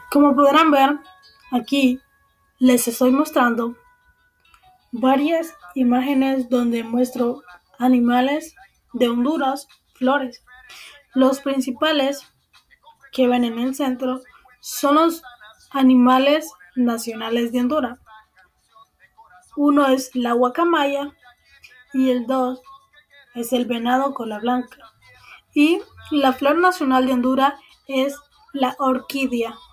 Como podrán ver, aquí les estoy mostrando varias imágenes donde muestro animales de Honduras, flores. Los principales que ven en el centro son los animales nacionales de Honduras. Uno es la guacamaya y el dos es el venado cola blanca. Y la flor nacional de Honduras es la orquídea.